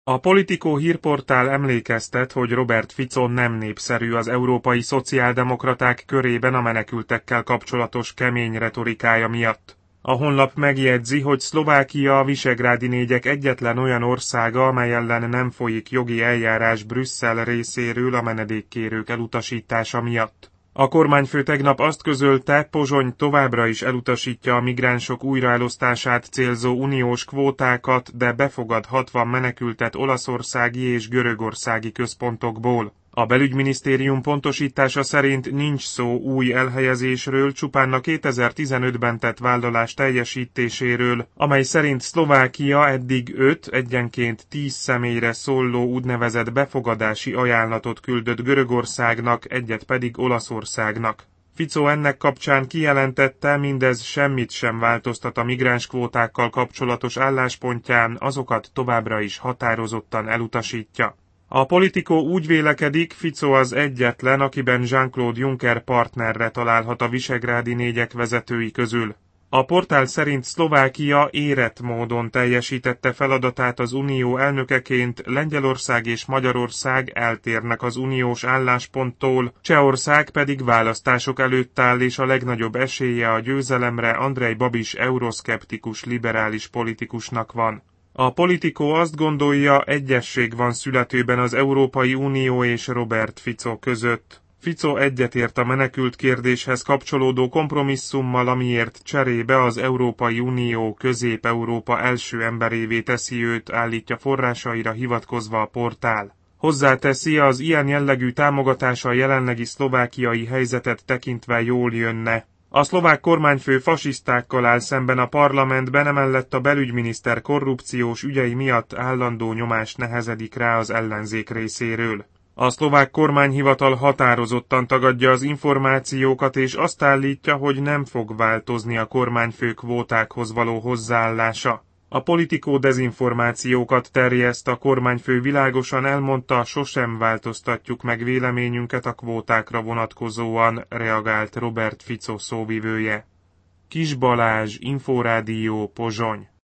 A Politico hírportál emlékeztet, hogy Robert Fico nem népszerű az európai szociáldemokraták körében a menekültekkel kapcsolatos kemény retorikája miatt. A honlap megjegyzi, hogy Szlovákia a visegrádi négyek egyetlen olyan országa, amely ellen nem folyik jogi eljárás Brüsszel részéről a menedékkérők elutasítása miatt. A kormányfő tegnap azt közölte, Pozsony továbbra is elutasítja a migránsok újraelosztását célzó uniós kvótákat, de befogad 60 menekültet olaszországi és görögországi központokból. A belügyminisztérium pontosítása szerint nincs szó új elhelyezésről, csupán a 2015-ben tett vállalás teljesítéséről, amely szerint Szlovákia eddig 5, egyenként 10 személyre szóló úgynevezett befogadási ajánlatot küldött Görögországnak, egyet pedig Olaszországnak. Fico ennek kapcsán kijelentette, mindez semmit sem változtat a migránskvótákkal kapcsolatos álláspontján, azokat továbbra is határozottan elutasítja. A Politico úgy vélekedik, Fico az egyetlen, akiben Jean-Claude Juncker partnerre találhat a visegrádi négyek vezetői közül. A portál szerint Szlovákia érett módon teljesítette feladatát az unió elnökeként, Lengyelország és Magyarország eltérnek az uniós állásponttól, Csehország pedig választások előtt áll és a legnagyobb esélye a győzelemre Andrej Babis euroszkeptikus liberális politikusnak van. A Politico azt gondolja, egyesség van születőben az Európai Unió és Robert Fico között. Fico egyetért a menekült kérdéshez kapcsolódó kompromisszummal, amiért cserébe az Európai Unió Közép-Európa első emberévé teszi őt, állítja forrásaira hivatkozva a portál. Hozzáteszi, az ilyen jellegű támogatása a jelenlegi szlovákiai helyzetet tekintve jól jönne. A szlovák kormányfő fasisztákkal áll szemben a parlamentben, emellett a belügyminiszter korrupciós ügyei miatt állandó nyomás nehezedik rá az ellenzék részéről. A szlovák kormányhivatal határozottan tagadja az információkat, és azt állítja, hogy nem fog változni a kormányfő kvótákhoz való hozzáállása. A Politico dezinformációkat terjeszt, a kormányfő világosan elmondta, sosem változtatjuk meg véleményünket a kvótákra vonatkozóan, reagált Robert Fico szóvivője. Kis Balázs, Inforádió, Pozsony.